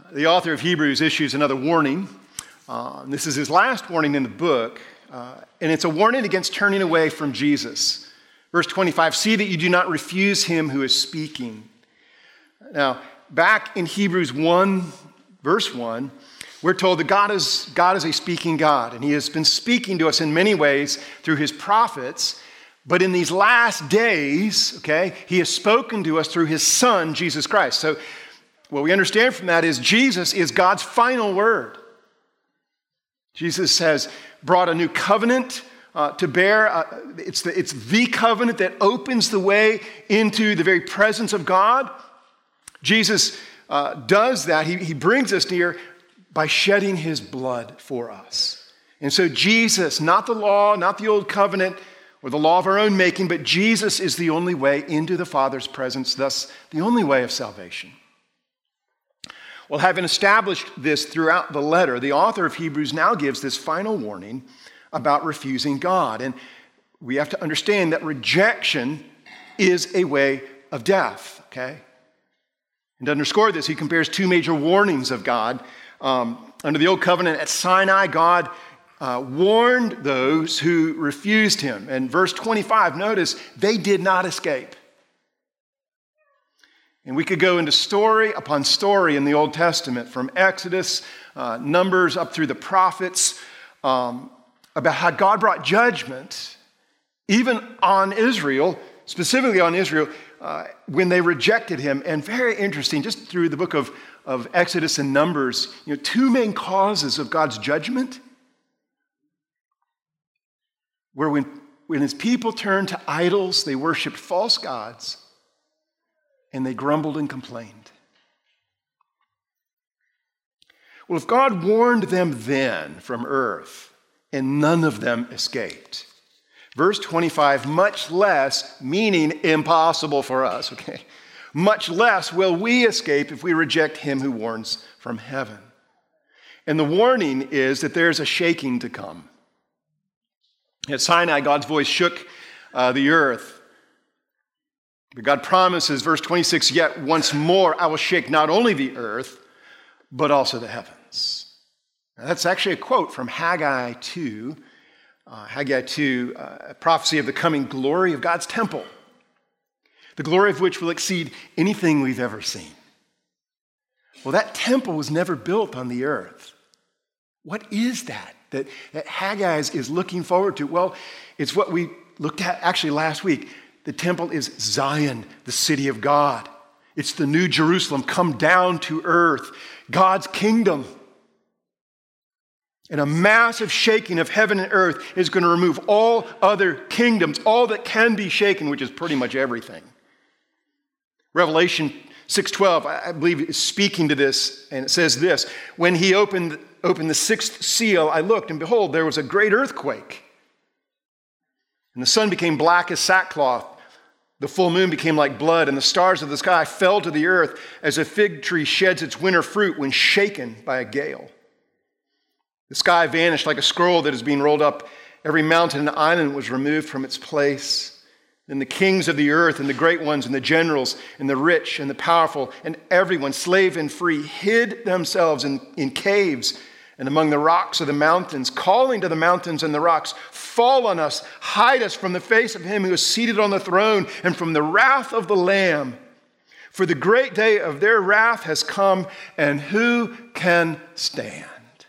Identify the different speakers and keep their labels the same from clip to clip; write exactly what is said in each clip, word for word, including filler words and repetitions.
Speaker 1: The author of Hebrews issues another warning. Uh, this is his last warning in the book, uh, and it's a warning against turning away from Jesus. Verse twenty-five, see that you do not refuse him who is speaking. Now, back in Hebrews one, verse one, we're told that God is, God is a speaking God, and he has been speaking to us in many ways through his prophets, but in these last days, okay, he has spoken to us through his Son, Jesus Christ. So what we understand from that is Jesus is God's final word. Jesus has brought a new covenant uh, to bear. Uh, it's, the, it's the covenant that opens the way into the very presence of God. Jesus uh, does that. He, he brings us near by shedding his blood for us. And so Jesus, not the law, not the old covenant, or the law of our own making, but Jesus is the only way into the Father's presence, thus the only way of salvation. Well, having established this throughout the letter, the author of Hebrews now gives this final warning about refusing God. And we have to understand that rejection is a way of death, okay? And to underscore this, he compares two major warnings of God. Um, under the Old Covenant at Sinai, God uh, warned those who refused him. And verse twenty-five, notice, they did not escape. And we could go into story upon story in the Old Testament, from Exodus, uh, Numbers, up through the prophets, um, about how God brought judgment, even on Israel, specifically on Israel, uh, when they rejected him. And very interesting, just through the book of, of Exodus and Numbers, you know, two main causes of God's judgment were when, when his people turned to idols, they worshiped false gods, and they grumbled and complained. Well, if God warned them then from earth, and none of them escaped, verse twenty-five, much less, meaning impossible for us, okay? Much less will we escape if we reject him who warns from heaven. And the warning is that there's a shaking to come. At Sinai, God's voice shook uh, the earth. But God promises, verse twenty-six, yet once more I will shake not only the earth, but also the heavens. Now, that's actually a quote from Haggai two, uh, Haggai two, uh, a prophecy of the coming glory of God's temple, the glory of which will exceed anything we've ever seen. Well, that temple was never built on the earth. What is that that, that Haggai is looking forward to? Well, it's what we looked at actually last week. The temple is Zion, the city of God. It's the new Jerusalem come down to earth, God's kingdom. And a massive shaking of heaven and earth is going to remove all other kingdoms, all that can be shaken, which is pretty much everything. Revelation six twelve, I believe, is speaking to this, and it says this, when he opened, opened the sixth seal, I looked, and behold, there was a great earthquake. And the sun became black as sackcloth. The full moon became like blood, and the stars of the sky fell to the earth as a fig tree sheds its winter fruit when shaken by a gale. The sky vanished like a scroll that is being rolled up. Every mountain and island was removed from its place. Then the kings of the earth and the great ones and the generals and the rich and the powerful and everyone, slave and free, hid themselves in, in caves and among the rocks of the mountains, calling to the mountains and the rocks, fall on us, hide us from the face of him who is seated on the throne and from the wrath of the Lamb. For the great day of their wrath has come, and who can stand?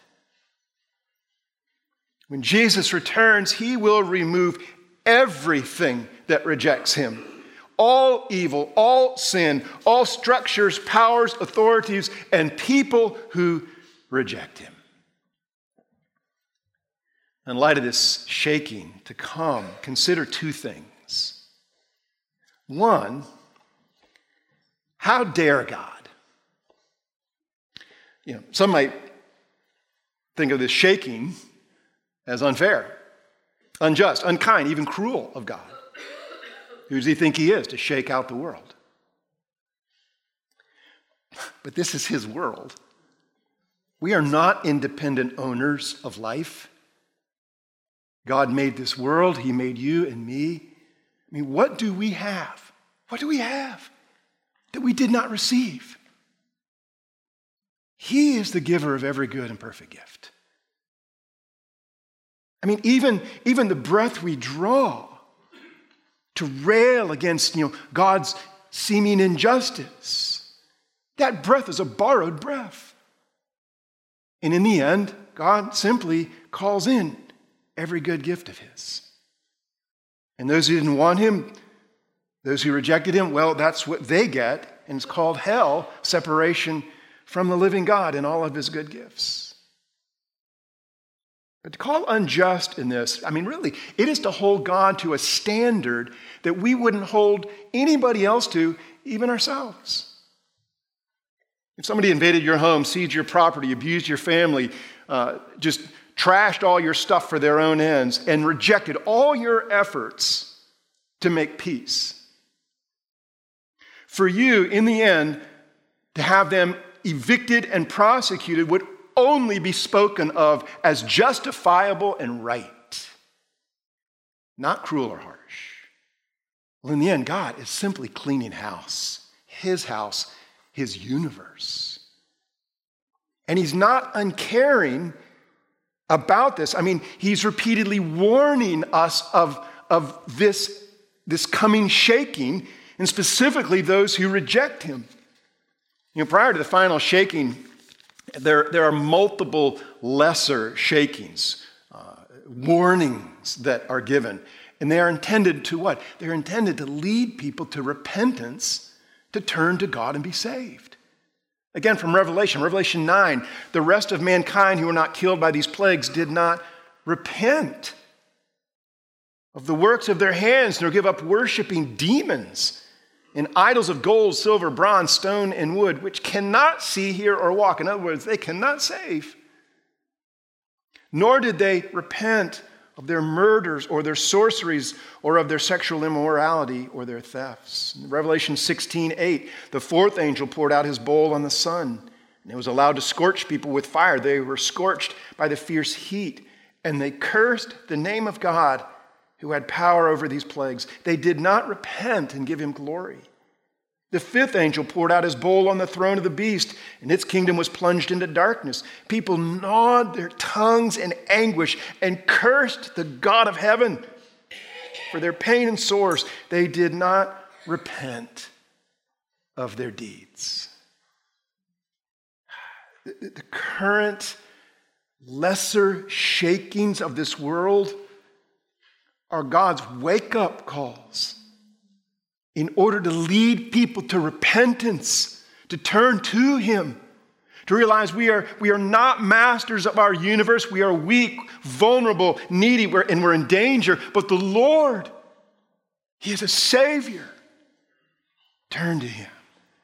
Speaker 1: When Jesus returns, he will remove everything that rejects him. All evil, all sin, all structures, powers, authorities, and people who reject him. In light of this shaking to come, consider two things. One, how dare God? You know, some might think of this shaking as unfair, unjust, unkind, even cruel of God. Who does he think he is to shake out the world? But this is his world. We are not independent owners of life. God made this world. He made you and me. I mean, what do we have? What do we have that we did not receive? He is the giver of every good and perfect gift. I mean, even, even the breath we draw to rail against, you know, God's seeming injustice, that breath is a borrowed breath. And in the end, God simply calls in every good gift of his. And those who didn't want him, those who rejected him, well, that's what they get. And it's called hell, separation from the living God and all of his good gifts. But to call unjust in this, I mean, really, it is to hold God to a standard that we wouldn't hold anybody else to, even ourselves. If somebody invaded your home, seized your property, abused your family, uh, just trashed all your stuff for their own ends, and rejected all your efforts to make peace, for you, in the end, to have them evicted and prosecuted would only be spoken of as justifiable and right, not cruel or harsh. Well, in the end, God is simply cleaning house, his house, his universe. And he's not uncaring about this. I mean, he's repeatedly warning us of, of this, this coming shaking, and specifically those who reject him. You know, prior to the final shaking, There, there are multiple lesser shakings, uh, warnings that are given. And they are intended to what? They're intended to lead people to repentance, to turn to God and be saved. Again, from Revelation, Revelation nine, the rest of mankind who were not killed by these plagues did not repent of the works of their hands, nor give up worshiping demons and idols of gold, silver, bronze, stone, and wood, which cannot see, hear, or walk. In other words, they cannot save. Nor did they repent of their murders or their sorceries or of their sexual immorality or their thefts. In Revelation sixteen eight, the fourth angel poured out his bowl on the sun, and it was allowed to scorch people with fire. They were scorched by the fierce heat, and they cursed the name of God who had power over these plagues. They did not repent and give him glory. The fifth angel poured out his bowl on the throne of the beast, and its kingdom was plunged into darkness. People gnawed their tongues in anguish and cursed the God of heaven for their pain and sores. They did not repent of their deeds. The, the current lesser shakings of this world are God's wake-up calls in order to lead people to repentance, to turn to him, to realize we are, we are not masters of our universe. We are weak, vulnerable, needy, we're, and we're in danger. But the Lord, he is a Savior. Turn to him.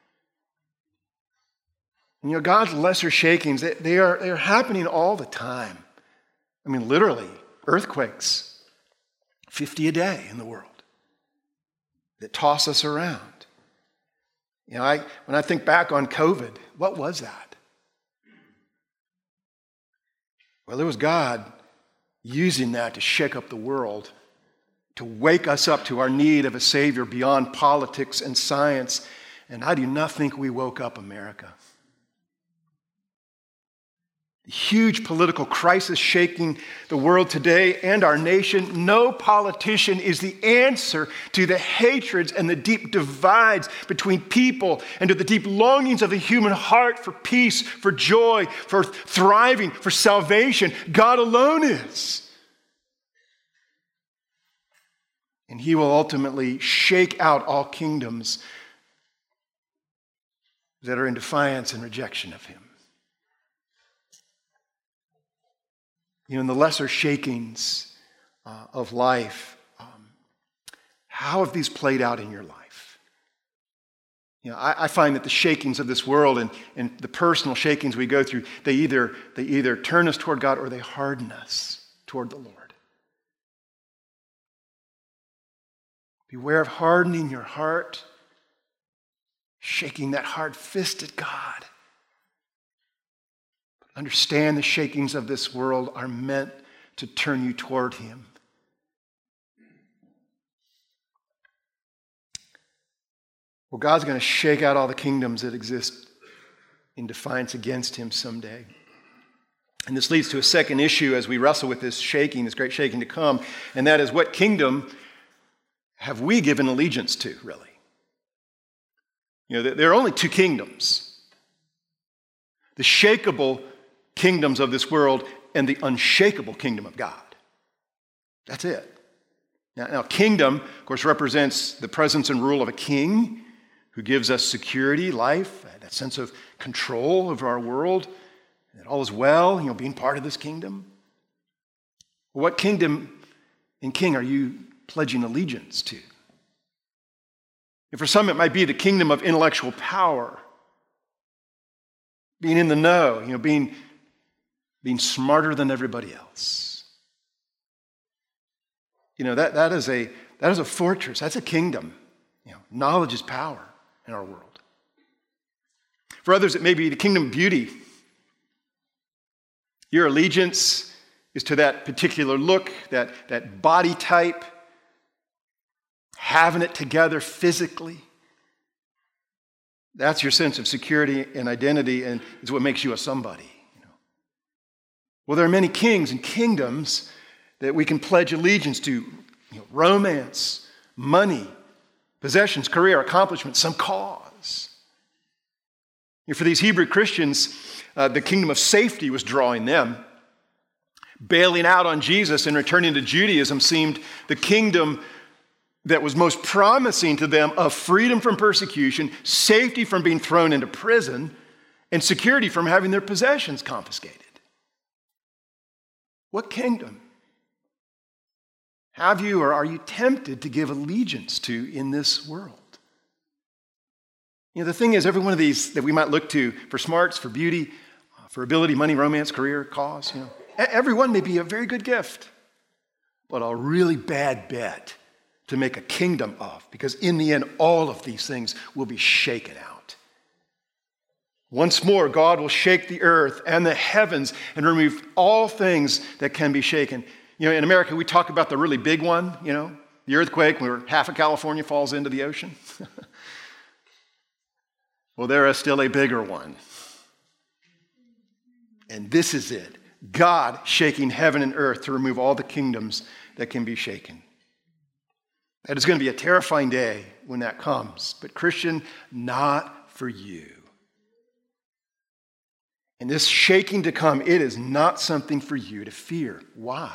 Speaker 1: And you know, God's lesser shakings, they, they, are, they are happening all the time. I mean, literally, earthquakes. fifty a day in the world that toss us around. You know, I, when I think back on COVID, what was that? Well, it was God using that to shake up the world, to wake us up to our need of a Savior beyond politics and science. And I do not think we woke up America. The huge political crisis shaking the world today and our nation. No politician is the answer to the hatreds and the deep divides between people and to the deep longings of the human heart for peace, for joy, for thriving, for salvation. God alone is. And he will ultimately shake out all kingdoms that are in defiance and rejection of him. You know, in the lesser shakings uh, of life, um, how have these played out in your life? You know, I, I find that the shakings of this world and, and the personal shakings we go through, they either, they either turn us toward God or they harden us toward the Lord. Beware of hardening your heart, shaking that hard fist at God. Understand the shakings of this world are meant to turn you toward him. Well, God's going to shake out all the kingdoms that exist in defiance against him someday. And this leads to a second issue as we wrestle with this shaking, this great shaking to come, and that is, what kingdom have we given allegiance to, really? You know, there are only two kingdoms: the shakable kingdoms of this world and the unshakable kingdom of God. That's it. Now, now, kingdom, of course, represents the presence and rule of a king who gives us security, life, that sense of control over our world, that all is well, you know, being part of this kingdom. What kingdom and king are you pledging allegiance to? And for some, it might be the kingdom of intellectual power, being in the know, you know, being, being smarter than everybody else. You know, that, that is a that is a fortress. That's a kingdom. You know, knowledge is power in our world. For others, it may be the kingdom of beauty. Your allegiance is to that particular look, that, that body type, having it together physically. That's your sense of security and identity, and it's what makes you a somebody. You know? Well, there are many kings and kingdoms that we can pledge allegiance to. You know, romance, money, possessions, career, accomplishment, some cause. You know, for these Hebrew Christians, uh, the kingdom of safety was drawing them. Bailing out on Jesus and returning to Judaism seemed the kingdom that was most promising to them of freedom from persecution, safety from being thrown into prison, and security from having their possessions confiscated. What kingdom have you or are you tempted to give allegiance to in this world? You know, the thing is, every one of these that we might look to for smarts, for beauty, for ability, money, romance, career, cause, you know, every one may be a very good gift, but a really bad bet to make a kingdom of, because in the end, all of these things will be shaken out. Once more, God will shake the earth and the heavens and remove all things that can be shaken. You know, in America, we talk about the really big one, you know, the earthquake where half of California falls into the ocean. Well, there is still a bigger one. And this is it. God shaking heaven and earth to remove all the kingdoms that can be shaken. That is going to be a terrifying day when that comes. But Christian, not for you. And this shaking to come, it is not something for you to fear. Why?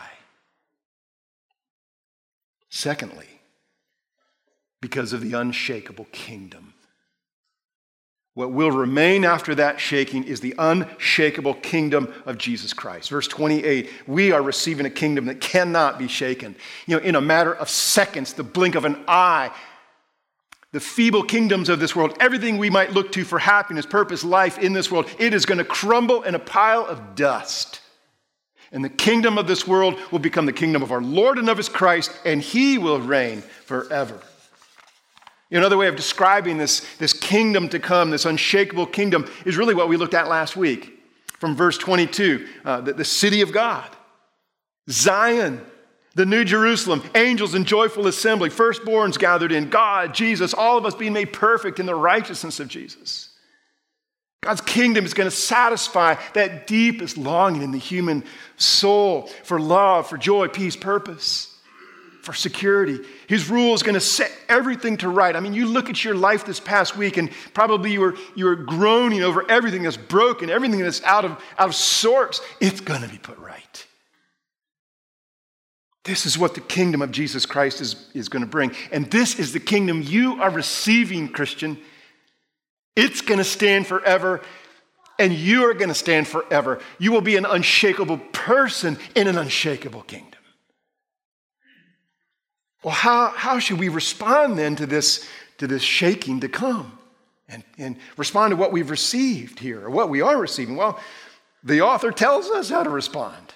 Speaker 1: Secondly, because of the unshakable kingdom. What will remain after that shaking is the unshakable kingdom of Jesus Christ. Verse twenty-eight, we are receiving a kingdom that cannot be shaken. You know, in a matter of seconds, the blink of an eye, the feeble kingdoms of this world, everything we might look to for happiness, purpose, life in this world, it is going to crumble in a pile of dust. And the kingdom of this world will become the kingdom of our Lord and of his Christ, and he will reign forever. Another way of describing this, this kingdom to come, this unshakable kingdom, is really what we looked at last week. From verse twenty-two, uh, the, the city of God, Zion, the New Jerusalem, angels in joyful assembly, firstborns gathered in, God, Jesus, all of us being made perfect in the righteousness of Jesus. God's kingdom is going to satisfy that deepest longing in the human soul for love, for joy, peace, purpose, for security. His rule is going to set everything to right. I mean, you look at your life this past week and probably you were, you were groaning over everything that's broken, everything that's out of, out of sorts. It's going to be put right. This is what the kingdom of Jesus Christ is, is going to bring. And this is the kingdom you are receiving, Christian. It's going to stand forever, and you are going to stand forever. You will be an unshakable person in an unshakable kingdom. Well, how, how should we respond then to this, to this shaking to come and, and respond to what we've received here, or what we are receiving? Well, the author tells us how to respond.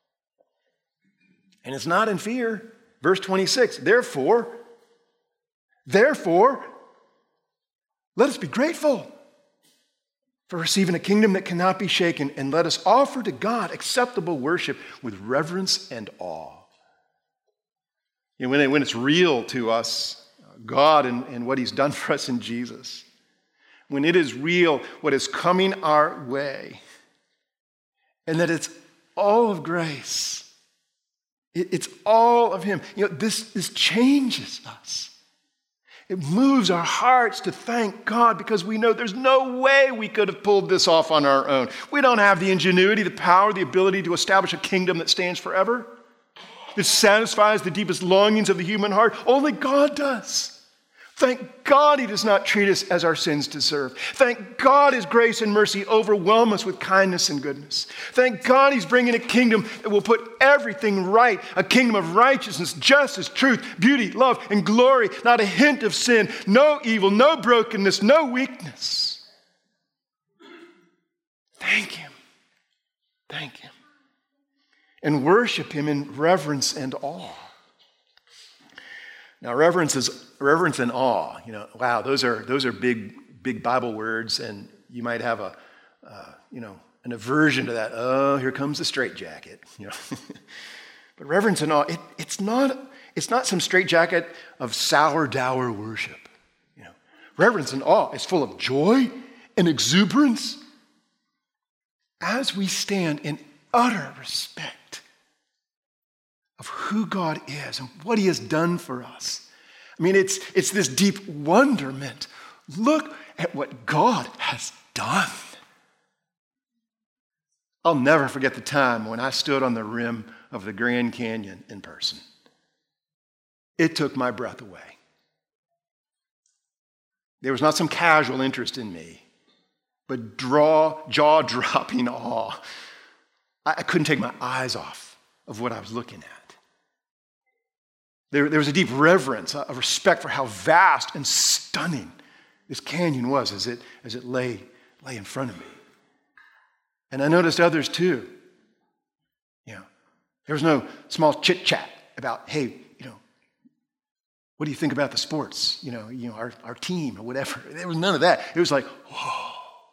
Speaker 1: And it's not in fear. Verse twenty-six, therefore, therefore, let us be grateful for receiving a kingdom that cannot be shaken, and let us offer to God acceptable worship with reverence and awe. You know, when, it, when it's real to us, God and, and what he's done for us in Jesus, when it is real, what is coming our way, and that it's all of grace. It, it's all of him. You know, this, this changes us. It moves our hearts to thank God because we know there's no way we could have pulled this off on our own. We don't have the ingenuity, the power, the ability to establish a kingdom that stands forever. It satisfies the deepest longings of the human heart. Only God does. Thank God he does not treat us as our sins deserve. Thank God his grace and mercy overwhelm us with kindness and goodness. Thank God he's bringing a kingdom that will put everything right, a kingdom of righteousness, justice, truth, beauty, love, and glory, not a hint of sin, no evil, no brokenness, no weakness. Thank him. Thank him. And worship him in reverence and awe. Now, reverence is reverence and awe. You know, wow, those are those are big, big Bible words, and you might have a, uh, you know, an aversion to that. Oh, here comes the straitjacket. You know, but reverence and awe, it, it's not it's not some straitjacket of sour, dour worship. You know, reverence and awe is full of joy and exuberance as we stand in utter respect of who God is and what he has done for us. I mean, it's, it's this deep wonderment. Look at what God has done. I'll never forget the time when I stood on the rim of the Grand Canyon in person. It took my breath away. There was not some casual interest in me, but draw, jaw-dropping awe. I, I couldn't take my eyes off of what I was looking at. There, there was a deep reverence, a respect for how vast and stunning this canyon was as it, as it lay, lay in front of me. And I noticed others too. You know, there was no small chit-chat about, hey, you know, what do you think about the sports? You know, you know, our, our team or whatever. There was none of that. It was like, whoa.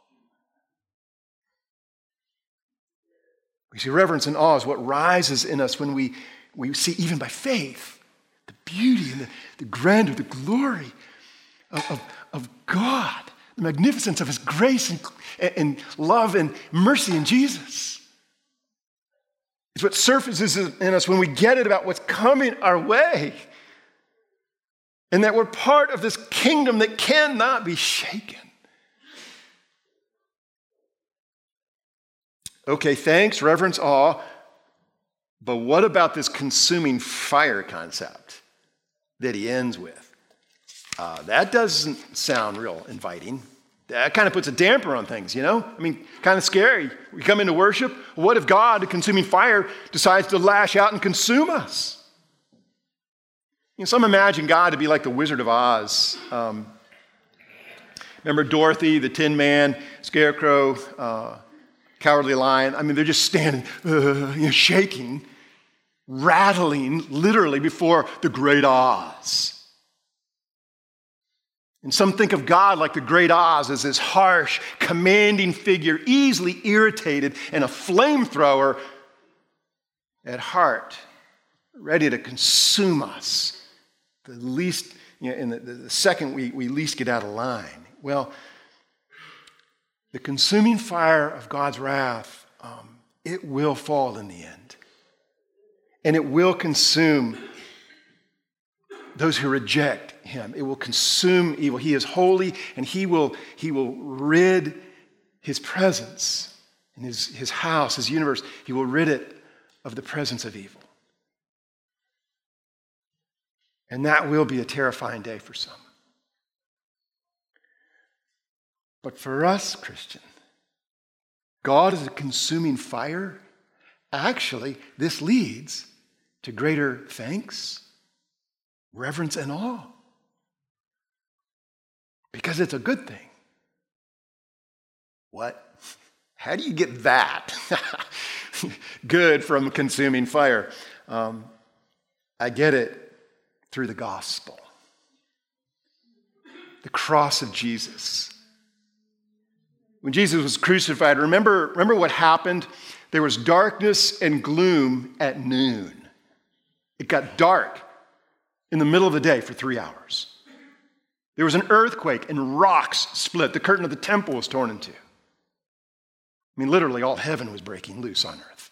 Speaker 1: We see reverence and awe is what rises in us when we, we see, even by faith, the beauty and the, the grandeur, the glory of, of, of God, the magnificence of his grace and, and love and mercy in Jesus. It's what surfaces in us when we get it about what's coming our way. And that we're part of this kingdom that cannot be shaken. Okay, thanks, reverence, awe. But what about this consuming fire concept that he ends with? Uh, that doesn't sound real inviting. That kind of puts a damper on things, you know? I mean, kind of scary. We come into worship. What if God, the consuming fire, decides to lash out and consume us? You know, some imagine God to be like the Wizard of Oz. Um, remember Dorothy, the Tin Man, Scarecrow, uh, Cowardly Lion? I mean, they're just standing, uh, you know, shaking, rattling literally before the great Oz. And some think of God like the great Oz as this harsh, commanding figure, easily irritated and a flamethrower at heart, ready to consume us. The least, you know, in the, the second we, we least get out of line. Well, the consuming fire of God's wrath, um, it will fall in the end. And it will consume those who reject him. It will consume evil. He is holy, and he will, he will rid his presence in his, his house, his universe. He will rid it of the presence of evil. And that will be a terrifying day for some. But for us, Christian, God is a consuming fire. Actually, this leads to greater thanks, reverence, and awe. Because it's a good thing. What? How do you get that? Good from consuming fire. Um, I get it through the gospel. The cross of Jesus. When Jesus was crucified, remember, remember what happened? There was darkness and gloom at noon. It got dark in the middle of the day for three hours. There was an earthquake and rocks split. The curtain of the temple was torn in two. I mean, literally all heaven was breaking loose on earth.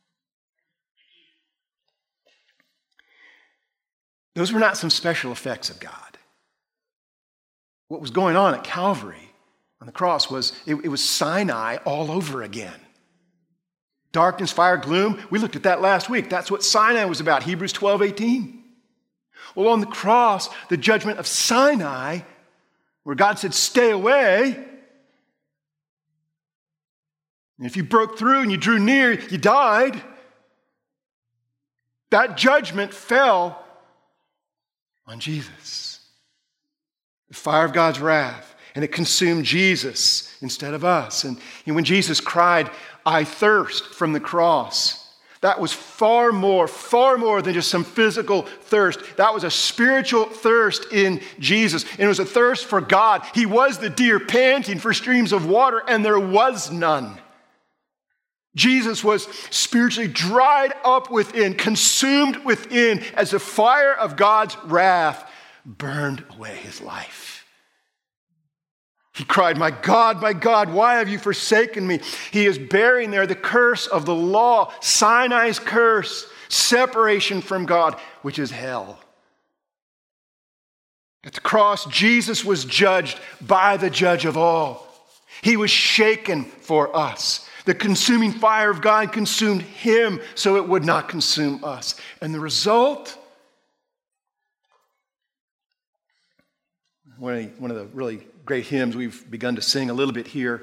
Speaker 1: Those were not some special effects of God. What was going on at Calvary on the cross was, it, it was Sinai all over again. Darkness, fire, gloom. We looked at that last week. That's what Sinai was about, Hebrews twelve eighteen. Well, on the cross, the judgment of Sinai, where God said, stay away. And if you broke through and you drew near, you died. That judgment fell on Jesus. The fire of God's wrath. And it consumed Jesus instead of us. And, and when Jesus cried, I thirst from the cross, that was far more, far more than just some physical thirst. That was a spiritual thirst in Jesus. And it was a thirst for God. He was the deer panting for streams of water, and there was none. Jesus was spiritually dried up within, consumed within, as the fire of God's wrath burned away his life. He cried, my God, my God, why have you forsaken me? He is bearing there the curse of the law, Sinai's curse, separation from God, which is hell. At the cross, Jesus was judged by the judge of all. He was shaken for us. The consuming fire of God consumed him so it would not consume us. And the result, one of the, one of the really great hymns we've begun to sing a little bit here,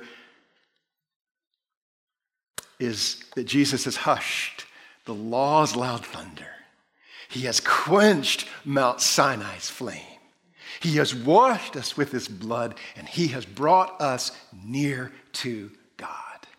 Speaker 1: is that Jesus has hushed the law's loud thunder. He has quenched Mount Sinai's flame. He has washed us with his blood, and he has brought us near to God.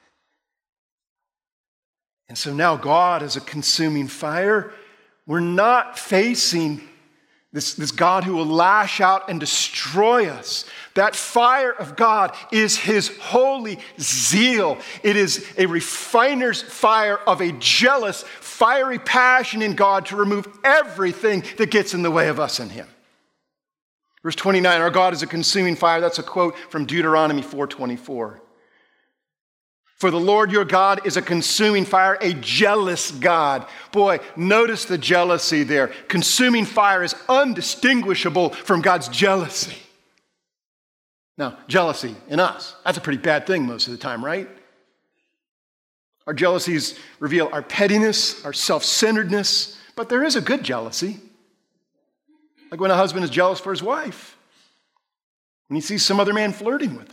Speaker 1: And so now God is a consuming fire. We're not facing This, this God who will lash out and destroy us. That fire of God is his holy zeal. It is a refiner's fire of a jealous, fiery passion in God to remove everything that gets in the way of us and him. Verse twenty-nine, our God is a consuming fire. That's a quote from Deuteronomy four twenty-four. For the Lord your God is a consuming fire, a jealous God. Boy, notice the jealousy there. Consuming fire is undistinguishable from God's jealousy. Now, jealousy in us, that's a pretty bad thing most of the time, right? Our jealousies reveal our pettiness, our self-centeredness, but there is a good jealousy. Like when a husband is jealous for his wife, when he sees some other man flirting with her.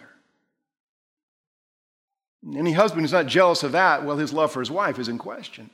Speaker 1: Any husband who's not jealous of that, well, his love for his wife is in question.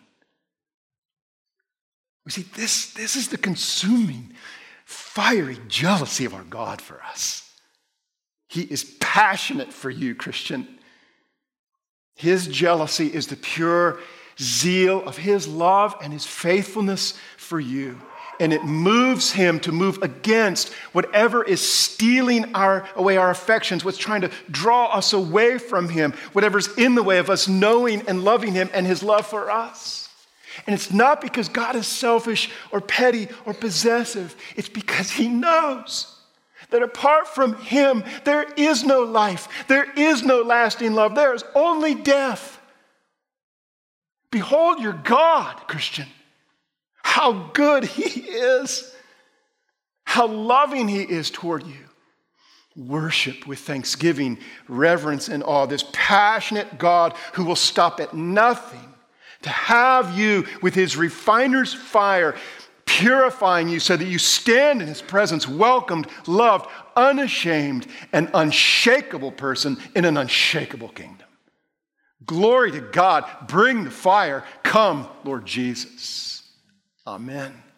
Speaker 1: We see, this, this is the consuming, fiery jealousy of our God for us. He is passionate for you, Christian. His jealousy is the pure zeal of his love and his faithfulness for you. And it moves him to move against whatever is stealing our, away our affections, what's trying to draw us away from him, whatever's in the way of us knowing and loving him and his love for us. And it's not because God is selfish or petty or possessive. It's because he knows that apart from him, there is no life. There is no lasting love. There is only death. Behold your God, Christian. How good he is. How loving he is toward you. Worship with thanksgiving, reverence, and awe. This passionate God who will stop at nothing to have you with his refiner's fire, purifying you so that you stand in his presence, welcomed, loved, unashamed, an unshakable person in an unshakable kingdom. Glory to God. Bring the fire. Come, Lord Jesus. Amen.